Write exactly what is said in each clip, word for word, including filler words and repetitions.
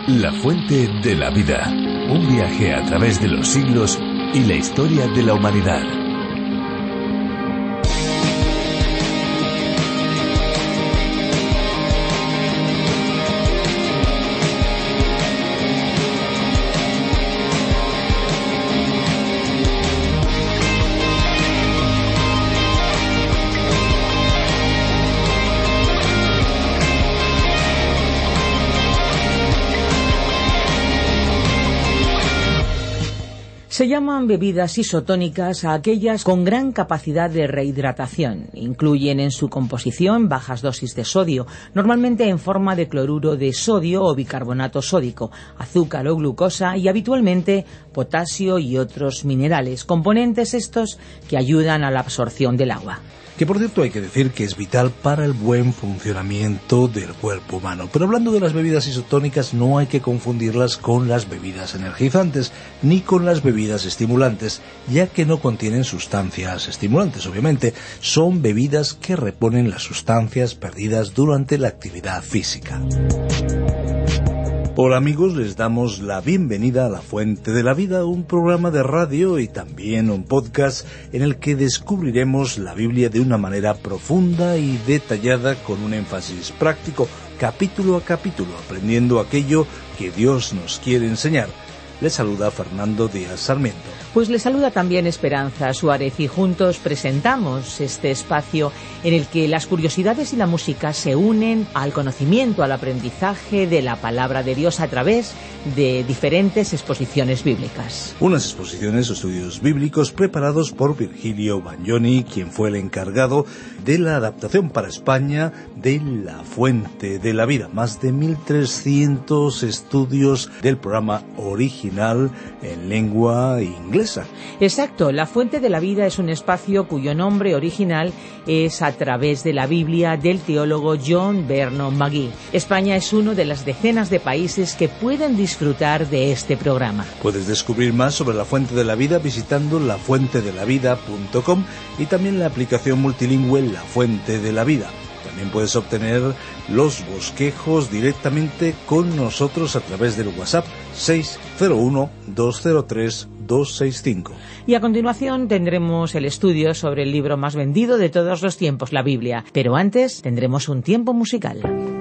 La fuente de la vida. Un viaje a través de los siglos y la historia de la humanidad. Se llaman bebidas isotónicas a aquellas con gran capacidad de rehidratación. Incluyen en su composición bajas dosis de sodio, normalmente en forma de cloruro de sodio o bicarbonato sódico, azúcar o glucosa y habitualmente potasio y otros minerales, componentes estos que ayudan a la absorción del agua. Que por cierto hay que decir que es vital para el buen funcionamiento del cuerpo humano. Pero hablando de las bebidas isotónicas, no hay que confundirlas con las bebidas energizantes ni con las bebidas estimulantes, ya que no contienen sustancias estimulantes, obviamente. Son bebidas que reponen las sustancias perdidas durante la actividad física. Hola amigos, les damos la bienvenida a La Fuente de la Vida, un programa de radio y también un podcast en el que descubriremos la Biblia de una manera profunda y detallada con un énfasis práctico, capítulo a capítulo, aprendiendo aquello que Dios nos quiere enseñar. Les saluda Fernando Díaz Sarmiento. Pues les saluda también Esperanza Suárez y juntos presentamos este espacio en el que las curiosidades y la música se unen al conocimiento, al aprendizaje de la palabra de Dios a través de diferentes exposiciones bíblicas. Unas exposiciones o estudios bíblicos preparados por Virgilio Bagnoni, quien fue el encargado de la adaptación para España de La Fuente de la Vida. Más de mil trescientos estudios del programa original en lengua inglesa. Exacto, La Fuente de la Vida es un espacio cuyo nombre original es a través de la Biblia del teólogo John Vernon McGee. España es uno de las decenas de países que pueden disfrutar de este programa. Puedes descubrir más sobre La Fuente de la Vida visitando la fuente de la vida punto com y también la aplicación multilingüe La Fuente de la Vida. También puedes obtener los bosquejos directamente con nosotros a través del WhatsApp seis cero uno, dos cero tres, dos seis cinco. Y a continuación tendremos el estudio sobre el libro más vendido de todos los tiempos, la Biblia. Pero antes tendremos un tiempo musical.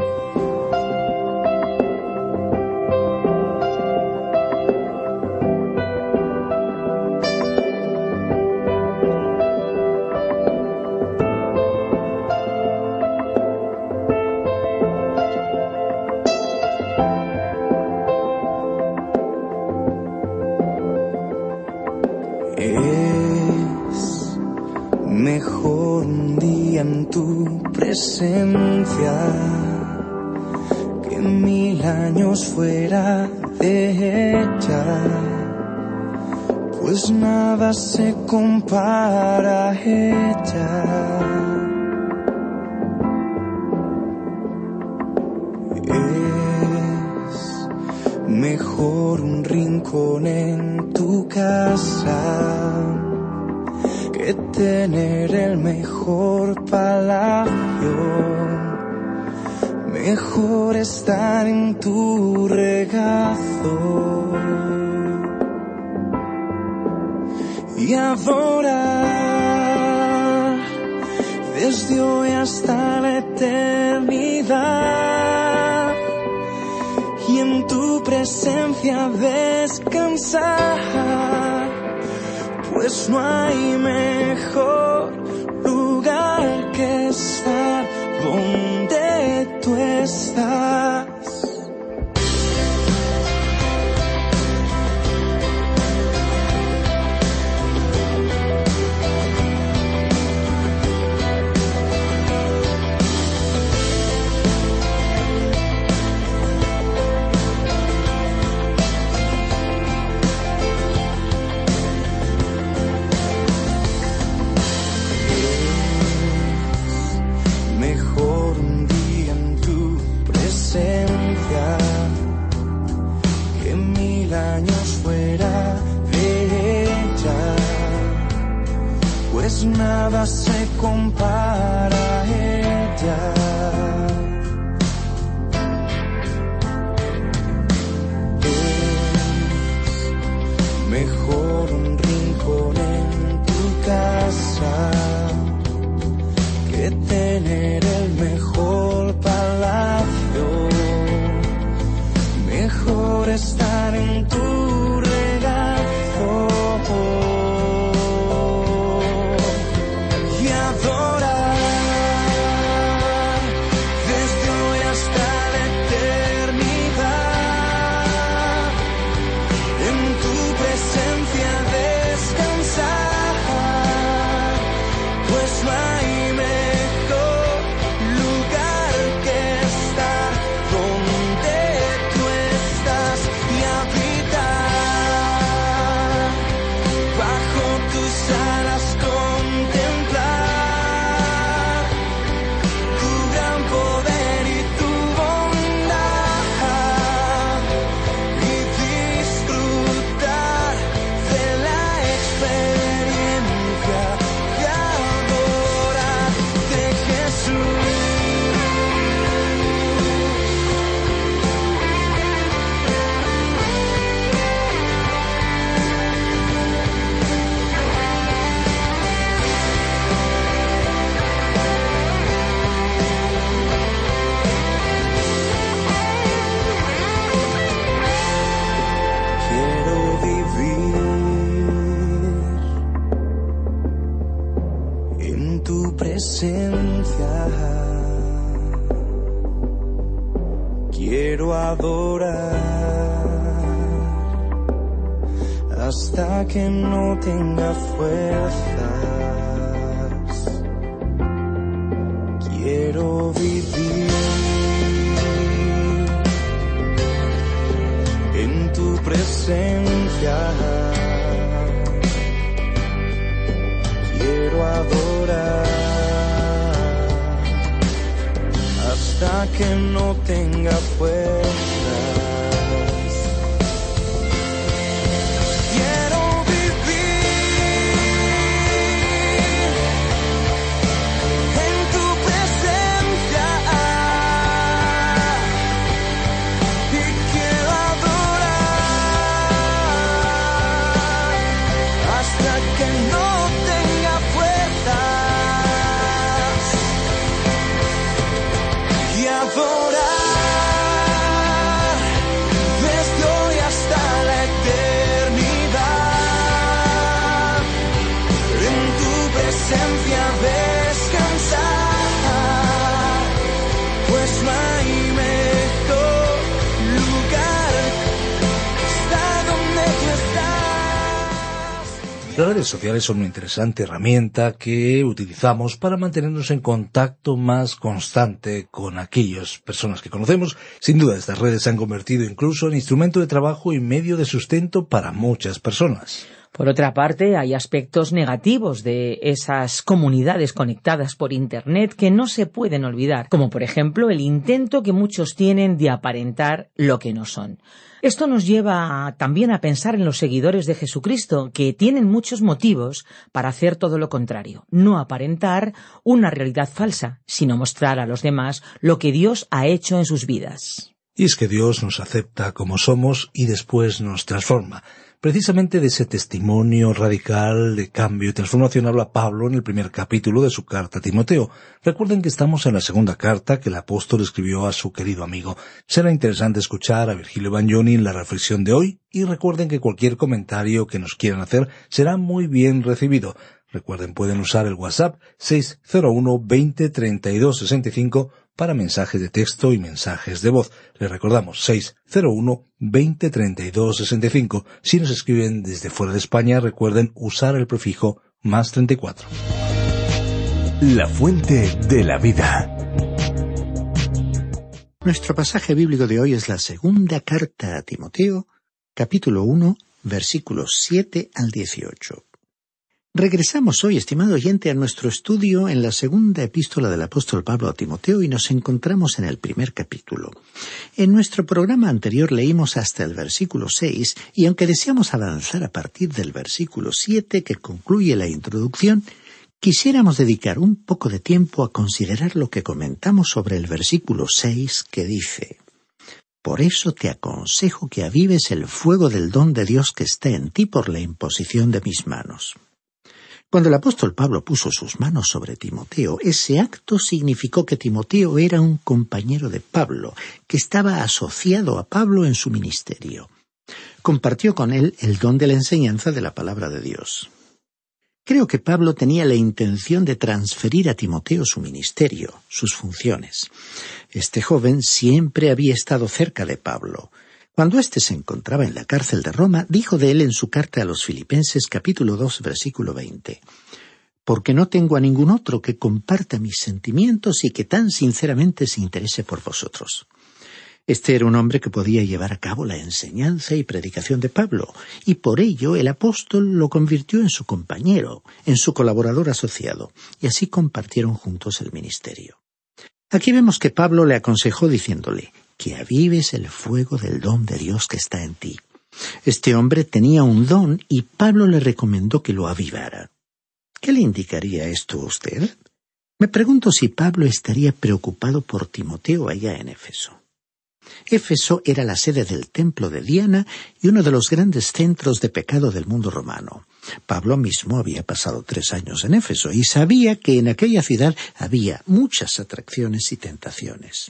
Es mejor un día en tu presencia que mil años fuera de ella, pues nada se compara a ella. Es mejor un rincón en tu casa que tener el mejor palacio. Mejor estar en tu regazo y adorar desde hoy hasta la eternidad, y en tu presencia descansar, pues no hay mejor lugar que estar donde tú estás. que tener el mejor palacio. Mejor estar en tu regazo y adorar desde hoy hasta la eternidad. En tu presencia descansar, pues no hay mejor lugar que estar donde tú estás y habitar bajo tus alas, contemplar tu gran poder y tu bondad y disfrutar de la experiencia de adorarte, Jesús. Quiero vivir en tu presencia. Quiero adorar hasta que no tenga fuerzas. Quiero vivir en tu presencia. Quiero adorar hasta que no tenga fuerzas. Quiero vivir en tu presencia y quiero adorar hasta que no tenga fuerzas y adorar desde hoy hasta la eternidad. En tu presencia descansar, pues no hay mejor lugar que estar donde tú estás. Las redes sociales son una interesante herramienta que utilizamos para mantenernos en contacto más constante con aquellas personas que conocemos. Sin duda, estas redes se han convertido incluso en instrumento de trabajo y medio de sustento para muchas personas. Por otra parte, hay aspectos negativos de esas comunidades conectadas por Internet que no se pueden olvidar, como por ejemplo el intento que muchos tienen de aparentar lo que no son. Esto nos lleva a, también a pensar en los seguidores de Jesucristo, que tienen muchos motivos para hacer todo lo contrario, no aparentar una realidad falsa, sino mostrar a los demás lo que Dios ha hecho en sus vidas. Y es que Dios nos acepta como somos y después nos transforma. Precisamente de ese testimonio radical de cambio y transformación habla Pablo en el primer capítulo de su carta a Timoteo. Recuerden que estamos en la segunda carta que el apóstol escribió a su querido amigo. Será interesante escuchar a Virgilio Bagnoni en la reflexión de hoy y recuerden que cualquier comentario que nos quieran hacer será muy bien recibido. Recuerden, pueden usar el WhatsApp seis cero uno veinte treinta y dos sesenta y cinco para mensajes de texto y mensajes de voz. Les recordamos seis cero uno veinte treinta y dos sesenta y cinco. Si nos escriben desde fuera de España, recuerden usar el prefijo más treinta y cuatro. La fuente de la vida. Nuestro pasaje bíblico de hoy es la segunda carta a Timoteo, capítulo uno, versículos siete al dieciocho. Regresamos hoy, estimado oyente, a nuestro estudio en la segunda epístola del apóstol Pablo a Timoteo y nos encontramos en el primer capítulo. En nuestro programa anterior leímos hasta el versículo seis y aunque deseamos avanzar a partir del versículo siete que concluye la introducción, quisiéramos dedicar un poco de tiempo a considerar lo que comentamos sobre el versículo seis que dice: Por eso te aconsejo que avives el fuego del don de Dios que está en ti por la imposición de mis manos. Cuando el apóstol Pablo puso sus manos sobre Timoteo, ese acto significó que Timoteo era un compañero de Pablo, que estaba asociado a Pablo en su ministerio. Compartió con él el don de la enseñanza de la palabra de Dios. Creo que Pablo tenía la intención de transferir a Timoteo su ministerio, sus funciones. Este joven siempre había estado cerca de Pablo. Cuando éste se encontraba en la cárcel de Roma, dijo de él en su carta a los Filipenses capítulo dos, versículo veinte, «Porque no tengo a ningún otro que comparta mis sentimientos y que tan sinceramente se interese por vosotros». Este era un hombre que podía llevar a cabo la enseñanza y predicación de Pablo, y por ello el apóstol lo convirtió en su compañero, en su colaborador asociado, y así compartieron juntos el ministerio. Aquí vemos que Pablo le aconsejó diciéndole que avives el fuego del don de Dios que está en ti. Este hombre tenía un don y Pablo le recomendó que lo avivara. ¿Qué le indicaría esto a usted? Me pregunto si Pablo estaría preocupado por Timoteo allá en Éfeso. Éfeso era la sede del templo de Diana y uno de los grandes centros de pecado del mundo romano. Pablo mismo había pasado tres años en Éfeso y sabía que en aquella ciudad había muchas atracciones y tentaciones.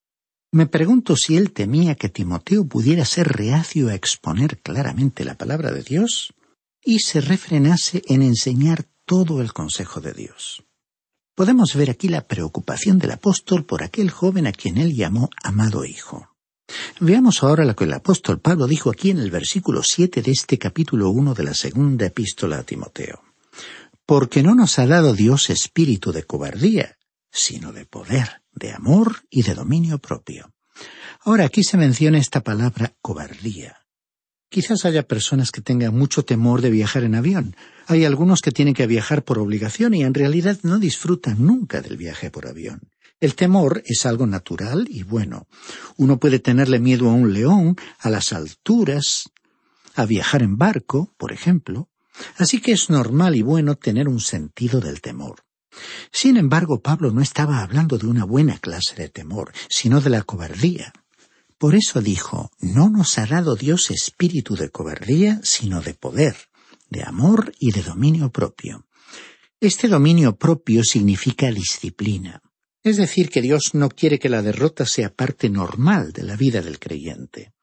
Me pregunto si él temía que Timoteo pudiera ser reacio a exponer claramente la palabra de Dios y se refrenase en enseñar todo el consejo de Dios. Podemos ver aquí la preocupación del apóstol por aquel joven a quien él llamó amado hijo. Veamos ahora lo que el apóstol Pablo dijo aquí en el versículo siete de este capítulo uno de la segunda epístola a Timoteo. Porque no nos ha dado Dios espíritu de cobardía, sino de poder, de amor y de dominio propio. Ahora aquí se menciona esta palabra cobardía. Quizás haya personas que tengan mucho temor de viajar en avión. Hay algunos que tienen que viajar por obligación y en realidad no disfrutan nunca del viaje por avión. El temor es algo natural y bueno. Uno puede tenerle miedo a un león, a las alturas, a viajar en barco, por ejemplo. Así que es normal y bueno tener un sentido del temor. Sin embargo, Pablo no estaba hablando de una buena clase de temor, sino de la cobardía. Por eso dijo, no nos ha dado Dios espíritu de cobardía, sino de poder, de amor y de dominio propio. Este dominio propio significa disciplina. Es decir, que Dios no quiere que la derrota sea parte normal de la vida del creyente.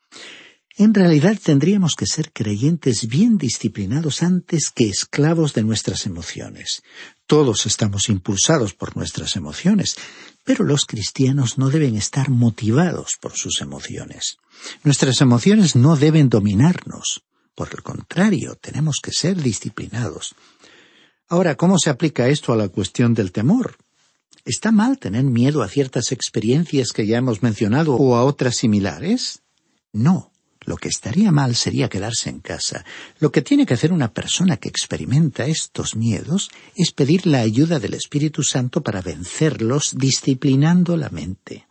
En realidad tendríamos que ser creyentes bien disciplinados antes que esclavos de nuestras emociones. Todos estamos impulsados por nuestras emociones, pero los cristianos no deben estar motivados por sus emociones. Nuestras emociones no deben dominarnos. Por el contrario, tenemos que ser disciplinados. Ahora, ¿cómo se aplica esto a la cuestión del temor? ¿Está mal tener miedo a ciertas experiencias que ya hemos mencionado o a otras similares? No. Lo que estaría mal sería quedarse en casa. Lo que tiene que hacer una persona que experimenta estos miedos es pedir la ayuda del Espíritu Santo para vencerlos disciplinando la mente.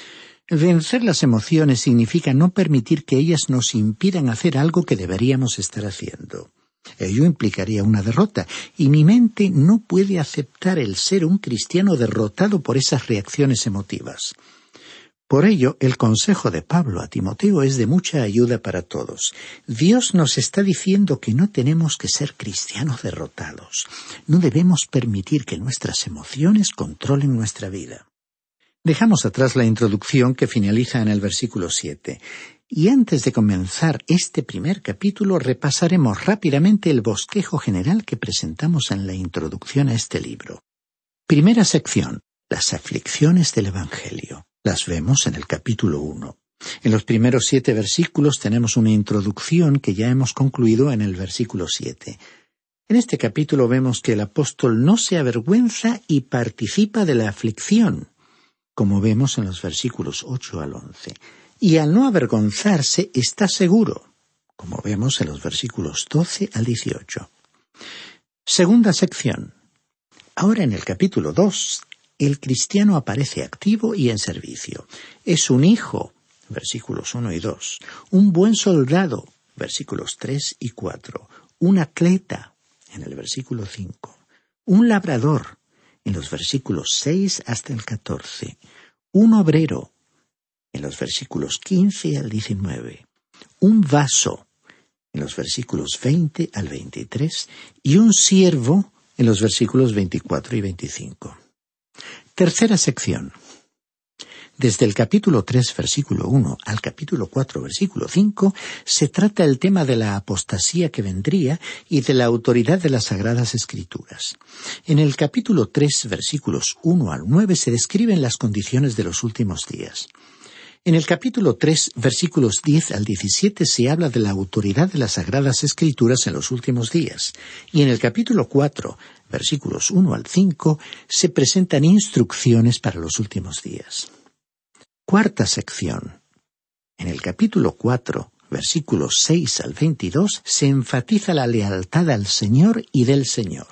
Vencer las emociones significa no permitir que ellas nos impidan hacer algo que deberíamos estar haciendo. Ello implicaría una derrota, y mi mente no puede aceptar el ser un cristiano derrotado por esas reacciones emotivas. Por ello, el consejo de Pablo a Timoteo es de mucha ayuda para todos. Dios nos está diciendo que no tenemos que ser cristianos derrotados. No debemos permitir que nuestras emociones controlen nuestra vida. Dejamos atrás la introducción que finaliza en el versículo siete. Y antes de comenzar este primer capítulo, repasaremos rápidamente el bosquejo general que presentamos en la introducción a este libro. Primera sección, las aflicciones del Evangelio. Las vemos en el capítulo uno. En los primeros siete versículos tenemos una introducción que ya hemos concluido en el versículo siete. En este capítulo vemos que el apóstol no se avergüenza y participa de la aflicción, como vemos en los versículos ocho al once. Y al no avergonzarse está seguro, como vemos en los versículos doce al dieciocho. Segunda sección. Ahora en el capítulo dos, el cristiano aparece activo y en servicio. Es un hijo, versículos uno y dos. Un buen soldado, versículos tres y cuatro. Un atleta, en el versículo cinco. Un labrador, en los versículos seis hasta el catorce. Un obrero, en los versículos quince al diecinueve. Un vaso, en los versículos veinte al veintitrés. Y un siervo, en los versículos veinticuatro y veinticinco. Tercera sección. Desde el capítulo tres, versículo uno, al capítulo cuatro, versículo cinco, se trata el tema de la apostasía que vendría y de la autoridad de las Sagradas Escrituras. En el capítulo tres, versículos uno al nueve, se describen las condiciones de los últimos días. En el capítulo tres, versículos diez al diecisiete, se habla de la autoridad de las Sagradas Escrituras en los últimos días. Y en el capítulo cuatro, versículos uno al cinco, se presentan instrucciones para los últimos días. Cuarta sección. En el capítulo cuatro, versículos seis al veintidós, se enfatiza la lealtad al Señor y del Señor.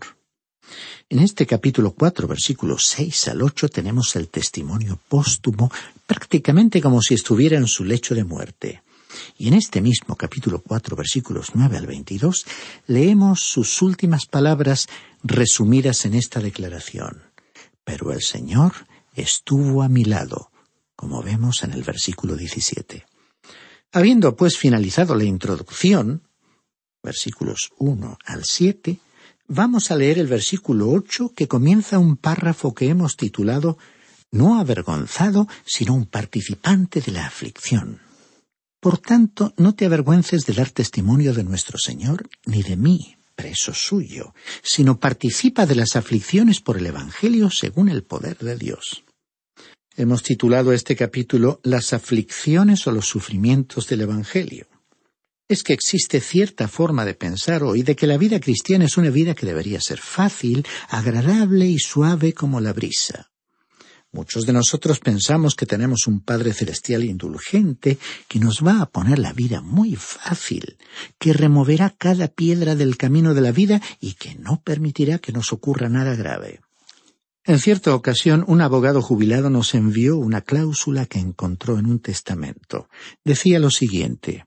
En este capítulo cuatro, versículos seis al ocho, tenemos el testimonio póstumo, prácticamente como si estuviera en su lecho de muerte. Y en este mismo capítulo cuatro, versículos nueve al veintidós, leemos sus últimas palabras resumidas en esta declaración. Pero el Señor estuvo a mi lado, como vemos en el versículo diecisiete. Habiendo pues finalizado la introducción, versículos uno al siete, vamos a leer el versículo ocho, que comienza un párrafo que hemos titulado «No avergonzado, sino un participante de la aflicción». Por tanto, no te avergüences de dar testimonio de nuestro Señor, ni de mí, preso suyo, sino participa de las aflicciones por el Evangelio según el poder de Dios. Hemos titulado este capítulo «Las aflicciones o los sufrimientos del Evangelio». Es que existe cierta forma de pensar hoy de que la vida cristiana es una vida que debería ser fácil, agradable y suave como la brisa. Muchos de nosotros pensamos que tenemos un Padre Celestial indulgente que nos va a poner la vida muy fácil, que removerá cada piedra del camino de la vida y que no permitirá que nos ocurra nada grave. En cierta ocasión, un abogado jubilado nos envió una cláusula que encontró en un testamento. Decía lo siguiente: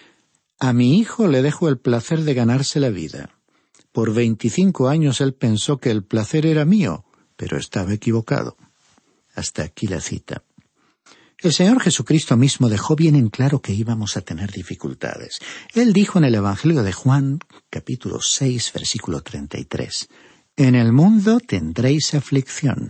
«A mi hijo le dejo el placer de ganarse la vida. Por veinticinco años él pensó que el placer era mío, pero estaba equivocado». Hasta aquí la cita. El Señor Jesucristo mismo dejó bien en claro que íbamos a tener dificultades. Él dijo en el Evangelio de Juan, capítulo seis, versículo treinta y tres, «En el mundo tendréis aflicción».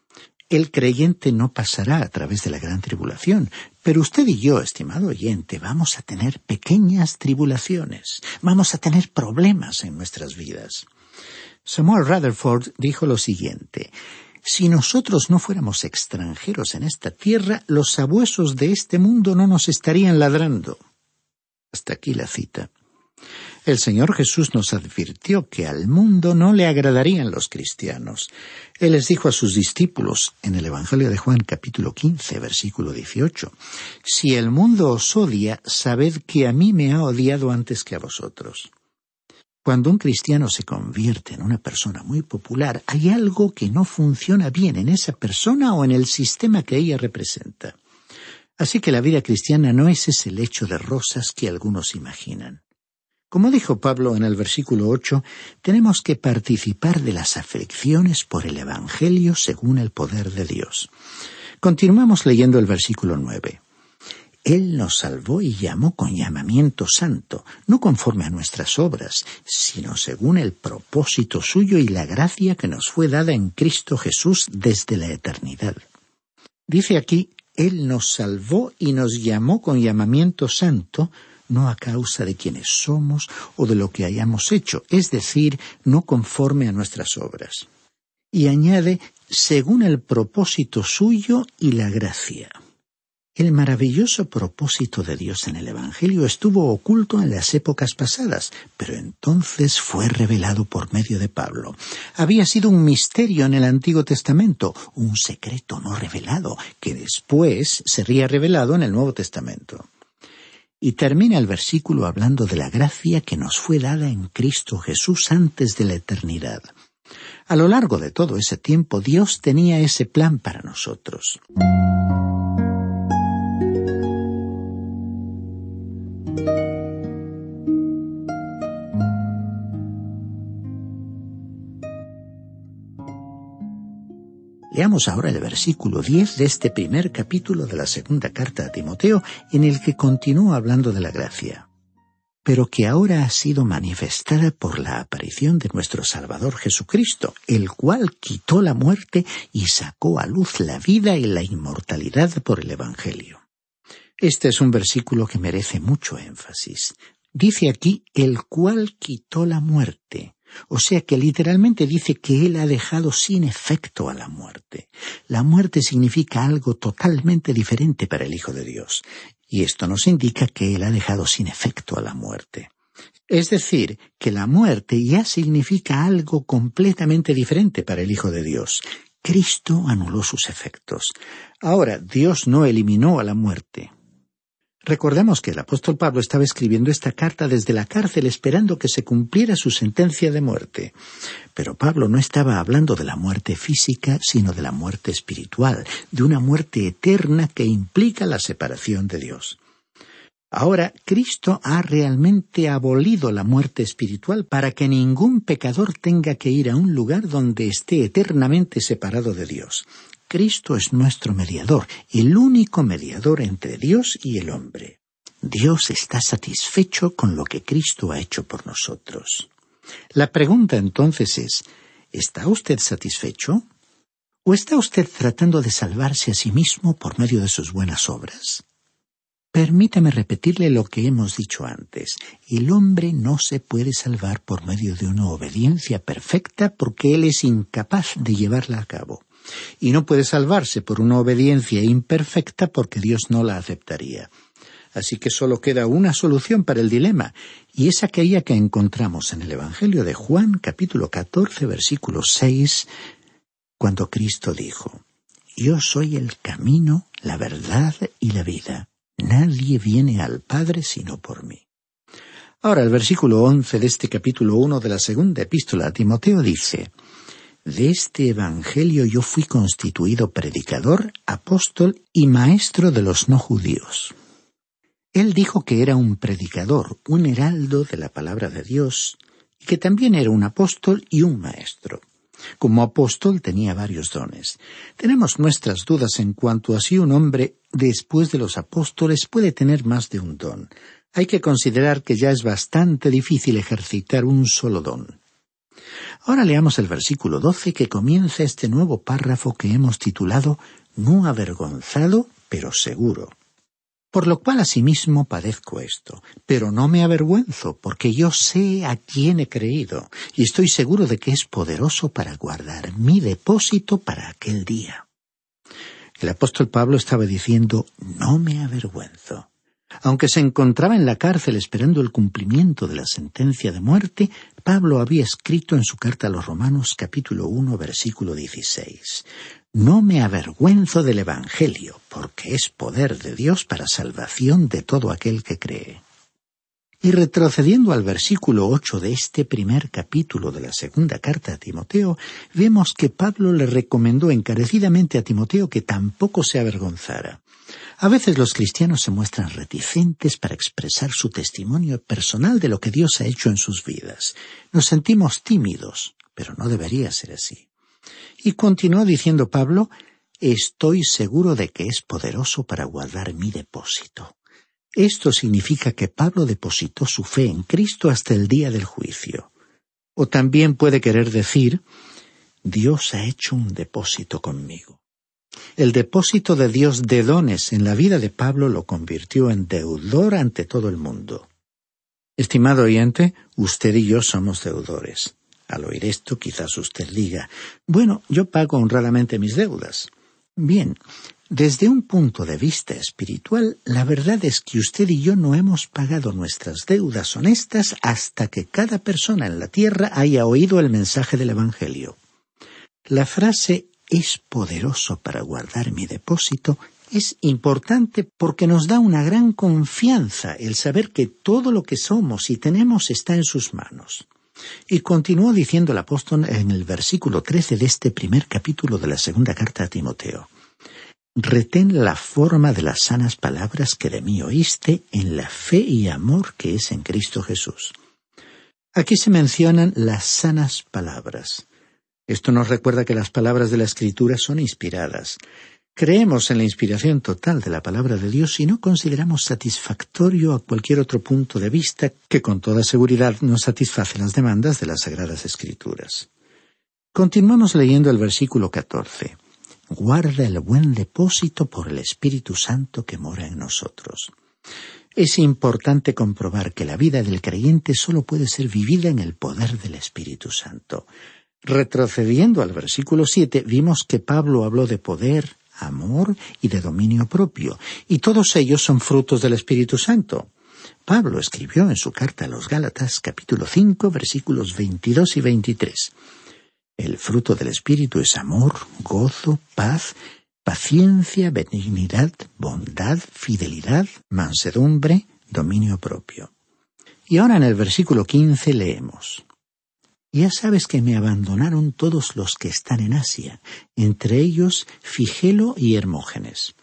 El creyente no pasará a través de la gran tribulación, pero usted y yo, estimado oyente, vamos a tener pequeñas tribulaciones, vamos a tener problemas en nuestras vidas. Samuel Rutherford dijo lo siguiente: «Si nosotros no fuéramos extranjeros en esta tierra, los sabuesos de este mundo no nos estarían ladrando». Hasta aquí la cita. El Señor Jesús nos advirtió que al mundo no le agradarían los cristianos. Él les dijo a sus discípulos en el Evangelio de Juan capítulo quince, versículo dieciocho, «Si el mundo os odia, sabed que a mí me ha odiado antes que a vosotros». Cuando un cristiano se convierte en una persona muy popular, hay algo que no funciona bien en esa persona o en el sistema que ella representa. Así que la vida cristiana no es ese lecho de rosas que algunos imaginan. Como dijo Pablo en el versículo ocho, tenemos que participar de las aflicciones por el Evangelio según el poder de Dios. Continuamos leyendo el versículo nueve. Él nos salvó y llamó con llamamiento santo, no conforme a nuestras obras, sino según el propósito suyo y la gracia que nos fue dada en Cristo Jesús desde la eternidad. Dice aquí, Él nos salvó y nos llamó con llamamiento santo, no a causa de quienes somos o de lo que hayamos hecho, es decir, no conforme a nuestras obras. Y añade, según el propósito suyo y la gracia. El maravilloso propósito de Dios en el Evangelio estuvo oculto en las épocas pasadas, pero entonces fue revelado por medio de Pablo. Había sido un misterio en el Antiguo Testamento, un secreto no revelado, que después sería revelado en el Nuevo Testamento. Y termina el versículo hablando de la gracia que nos fue dada en Cristo Jesús antes de la eternidad. A lo largo de todo ese tiempo, Dios tenía ese plan para nosotros. Leamos ahora el versículo diez de este primer capítulo de la segunda carta a Timoteo, en el que continúa hablando de la gracia. pero que ahora ha sido manifestada por la aparición de nuestro Salvador Jesucristo, el cual quitó la muerte y sacó a luz la vida y la inmortalidad por el Evangelio. Este es un versículo que merece mucho énfasis. Dice aquí, el cual quitó la muerte. O sea que literalmente dice que Él ha dejado sin efecto a la muerte. La muerte significa algo totalmente diferente para el Hijo de Dios. Y esto nos indica que Él ha dejado sin efecto a la muerte. Es decir, que la muerte ya significa algo completamente diferente para el Hijo de Dios. Cristo anuló sus efectos. Ahora, Dios no eliminó a la muerte. Recordemos que el apóstol Pablo estaba escribiendo esta carta desde la cárcel esperando que se cumpliera su sentencia de muerte. Pero Pablo no estaba hablando de la muerte física, sino de la muerte espiritual, de una muerte eterna que implica la separación de Dios. Ahora, Cristo ha realmente abolido la muerte espiritual para que ningún pecador tenga que ir a un lugar donde esté eternamente separado de Dios. Cristo es nuestro mediador, el único mediador entre Dios y el hombre. Dios está satisfecho con lo que Cristo ha hecho por nosotros. La pregunta entonces es, ¿está usted satisfecho? ¿O está usted tratando de salvarse a sí mismo por medio de sus buenas obras? Permítame repetirle lo que hemos dicho antes. El hombre no se puede salvar por medio de una obediencia perfecta porque él es incapaz de llevarla a cabo. Y no puede salvarse por una obediencia imperfecta porque Dios no la aceptaría. Así que solo queda una solución para el dilema, y es aquella que encontramos en el Evangelio de Juan, capítulo catorce, versículo seis, cuando Cristo dijo, «Yo soy el camino, la verdad y la vida. Nadie viene al Padre sino por mí». Ahora el versículo once de este capítulo uno de la segunda epístola a Timoteo dice, «De este Evangelio yo fui constituido predicador, apóstol y maestro de los no judíos». Él dijo que era un predicador, un heraldo de la palabra de Dios, y que también era un apóstol y un maestro. Como apóstol tenía varios dones. Tenemos nuestras dudas en cuanto a si un hombre, después de los apóstoles, puede tener más de un don. Hay que considerar que ya es bastante difícil ejercitar un solo don. Ahora leamos el versículo doce que comienza este nuevo párrafo que hemos titulado «No avergonzado, pero seguro». Por lo cual asimismo padezco esto, pero no me avergüenzo, porque yo sé a quién he creído, y estoy seguro de que es poderoso para guardar mi depósito para aquel día. El apóstol Pablo estaba diciendo, no me avergüenzo. Aunque se encontraba en la cárcel esperando el cumplimiento de la sentencia de muerte, Pablo había escrito en su carta a los Romanos capítulo uno, versículo dieciséis, «No me avergüenzo del Evangelio, porque es poder de Dios para salvación de todo aquel que cree». Y retrocediendo al versículo ocho de este primer capítulo de la segunda carta a Timoteo, vemos que Pablo le recomendó encarecidamente a Timoteo que tampoco se avergonzara. A veces los cristianos se muestran reticentes para expresar su testimonio personal de lo que Dios ha hecho en sus vidas. Nos sentimos tímidos, pero no debería ser así. Y continuó diciendo Pablo, «Estoy seguro de que es poderoso para guardar mi depósito». Esto significa que Pablo depositó su fe en Cristo hasta el día del juicio. O también puede querer decir, Dios ha hecho un depósito conmigo. El depósito de Dios de dones en la vida de Pablo lo convirtió en deudor ante todo el mundo. Estimado oyente, usted y yo somos deudores. Al oír esto, quizás usted diga, bueno, yo pago honradamente mis deudas. Bien, desde un punto de vista espiritual, la verdad es que usted y yo no hemos pagado nuestras deudas honestas hasta que cada persona en la tierra haya oído el mensaje del Evangelio. La frase «es poderoso para guardar mi depósito» es importante porque nos da una gran confianza el saber que todo lo que somos y tenemos está en sus manos. Y continuó diciendo el apóstol en el versículo trece de este primer capítulo de la segunda carta a Timoteo, «Retén la forma de las sanas palabras que de mí oíste en la fe y amor que es en Cristo Jesús». Aquí se mencionan las sanas palabras. Esto nos recuerda que las palabras de la Escritura son inspiradas. Creemos en la inspiración total de la palabra de Dios y no consideramos satisfactorio a cualquier otro punto de vista que con toda seguridad no satisface las demandas de las Sagradas Escrituras. Continuamos leyendo el versículo catorce. Guarda el buen depósito por el Espíritu Santo que mora en nosotros. Es importante comprobar que la vida del creyente solo puede ser vivida en el poder del Espíritu Santo. Retrocediendo al versículo siete, vimos que Pablo habló de poder, amor y de dominio propio, y todos ellos son frutos del Espíritu Santo. Pablo escribió en su carta a los Gálatas, capítulo cinco, versículos veintidós y veintitrés. El fruto del Espíritu es amor, gozo, paz, paciencia, benignidad, bondad, fidelidad, mansedumbre, dominio propio. Y ahora en el versículo quince leemos: Ya sabes que me abandonaron todos los que están en Asia, entre ellos Figelo y Hermógenes.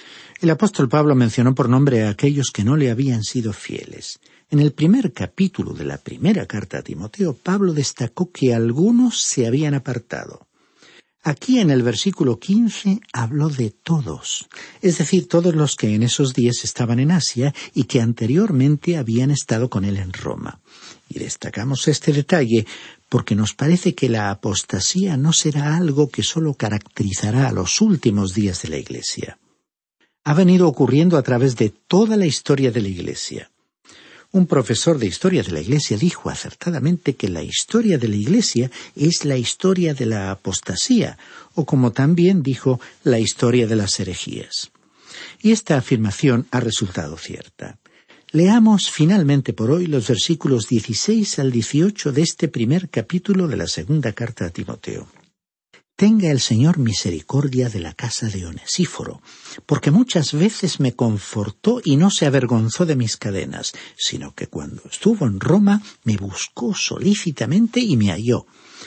El apóstol Pablo mencionó por nombre a aquellos que no le habían sido fieles. En el primer capítulo de la primera carta a Timoteo, Pablo destacó que algunos se habían apartado. Aquí en el versículo quince habló de todos, es decir, todos los que en esos días estaban en Asia y que anteriormente habían estado con él en Roma. Y destacamos este detalle porque nos parece que la apostasía no será algo que solo caracterizará a los últimos días de la Iglesia. Ha venido ocurriendo a través de toda la historia de la Iglesia. Un profesor de historia de la Iglesia dijo acertadamente que la historia de la Iglesia es la historia de la apostasía, o como también dijo, la historia de las herejías. Y esta afirmación ha resultado cierta. Leamos finalmente por hoy los versículos dieciséis al dieciocho de este primer capítulo de la segunda carta a Timoteo. Tenga el Señor misericordia de la casa de Onesíforo, porque muchas veces me confortó y no se avergonzó de mis cadenas, sino que cuando estuvo en Roma me buscó solícitamente y me halló.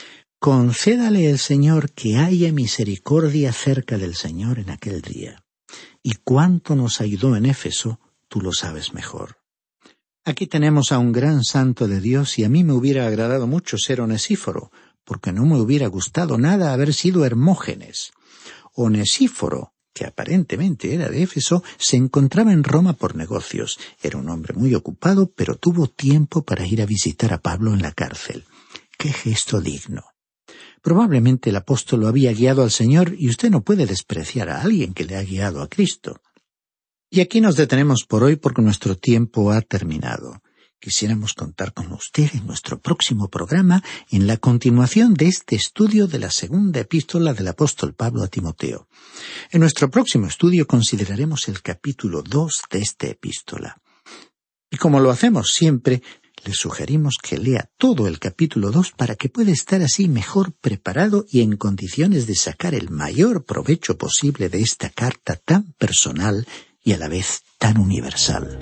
Concédale el Señor que haya misericordia cerca del Señor en aquel día. Y cuánto nos ayudó en Éfeso, tú lo sabes mejor. Aquí tenemos a un gran santo de Dios y a mí me hubiera agradado mucho ser Onesíforo, porque no me hubiera gustado nada haber sido Hermógenes. Onesíforo, que aparentemente era de Éfeso, se encontraba en Roma por negocios. Era un hombre muy ocupado, pero tuvo tiempo para ir a visitar a Pablo en la cárcel. ¡Qué gesto digno! Probablemente el apóstol lo había guiado al Señor y usted no puede despreciar a alguien que le ha guiado a Cristo. Y aquí nos detenemos por hoy porque nuestro tiempo ha terminado. Quisiéramos contar con usted en nuestro próximo programa en la continuación de este estudio de la segunda epístola del apóstol Pablo a Timoteo. En nuestro próximo estudio consideraremos el capítulo dos de esta epístola. Y como lo hacemos siempre, le sugerimos que lea todo el capítulo dos para que pueda estar así mejor preparado y en condiciones de sacar el mayor provecho posible de esta carta tan personal y a la vez tan universal.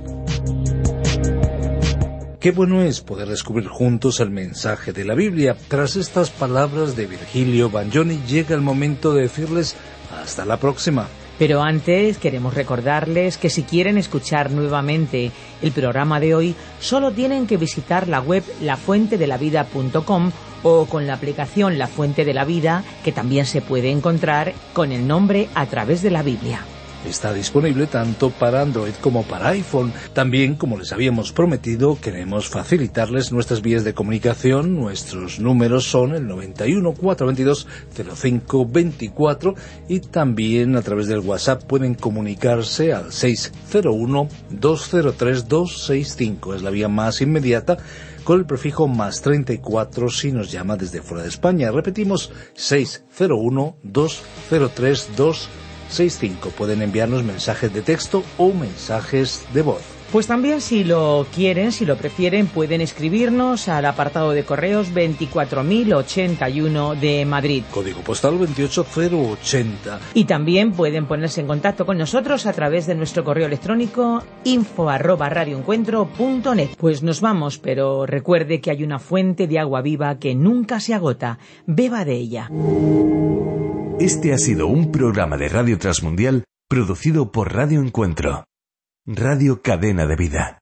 Qué bueno es poder descubrir juntos el mensaje de la Biblia. Tras estas palabras de Virgilio Bagnoni, llega el momento de decirles hasta la próxima. Pero antes queremos recordarles que si quieren escuchar nuevamente el programa de hoy, solo tienen que visitar la web la fuente de la vida punto com o con la aplicación La Fuente de la Vida, que también se puede encontrar con el nombre A Través de la Biblia. Está disponible tanto para Android como para iPhone. También, como les habíamos prometido, queremos facilitarles nuestras vías de comunicación. Nuestros números son el noventa y uno, cuatrocientos veintidós, cero cinco veinticuatro y también a través del WhatsApp pueden comunicarse al seis cero uno, dos cero tres, dos seis cinco. Es la vía más inmediata, con el prefijo más treinta y cuatro si nos llama desde fuera de España. Repetimos, seis cero uno, dos cero tres, dos seis cinco. Pueden enviarnos mensajes de texto o mensajes de voz. Pues también, si lo quieren, si lo prefieren, pueden escribirnos al apartado de correos veinticuatro mil ochenta y uno de Madrid. Código postal veintiocho mil ochenta. Y también pueden ponerse en contacto con nosotros a través de nuestro correo electrónico info arroba radioencuentro punto net. Pues nos vamos, pero recuerde que hay una fuente de agua viva que nunca se agota. Beba de ella. Este ha sido un programa de Radio Transmundial producido por Radio Encuentro, Radio Cadena de Vida.